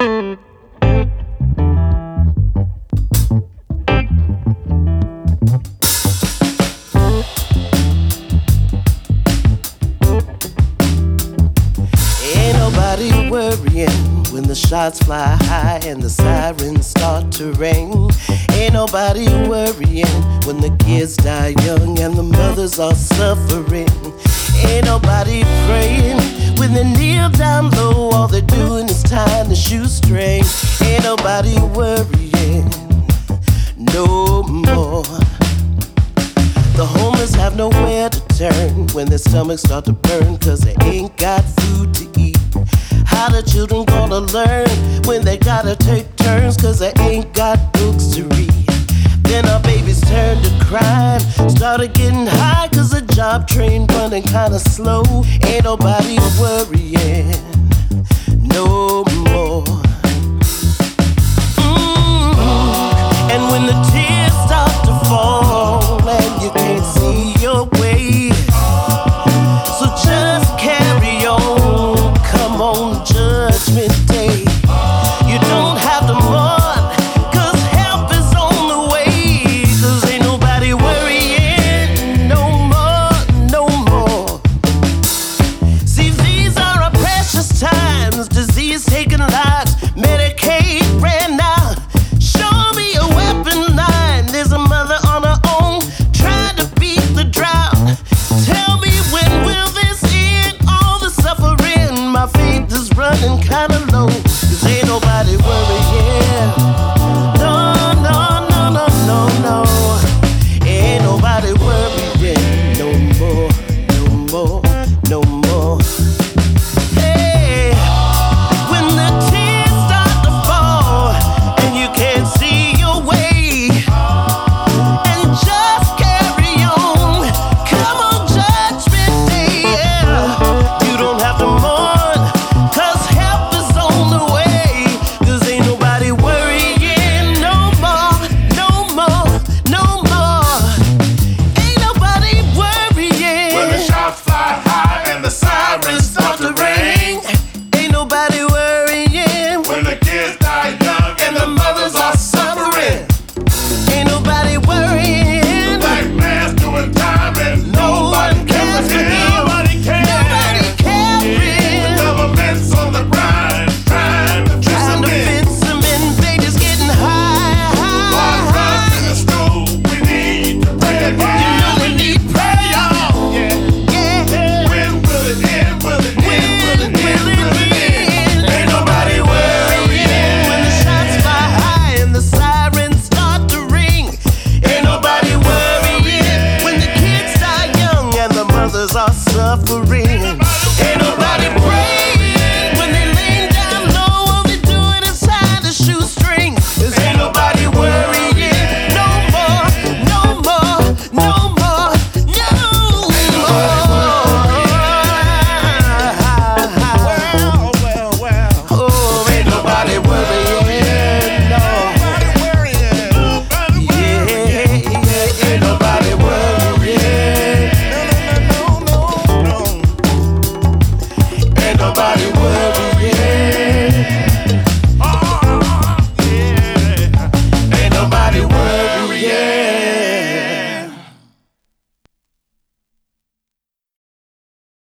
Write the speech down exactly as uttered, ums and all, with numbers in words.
Ain't nobody worrying when the shots fly high and the sirens start to ring. Ain't nobody worrying when the kids die young and the mothers are suffering. Ain't nobody praying when they kneel down low, all they're doing is tying the shoestring. Ain't nobody worrying no more. The homeless have nowhere to turn when their stomachs start to burn, cause they ain't got food to eat. How the children gonna learn when they gotta take turns, cause they ain't got books to read? Then our babies turn to crime, started getting high, cause the job train running kinda slow. Ain't nobody worrying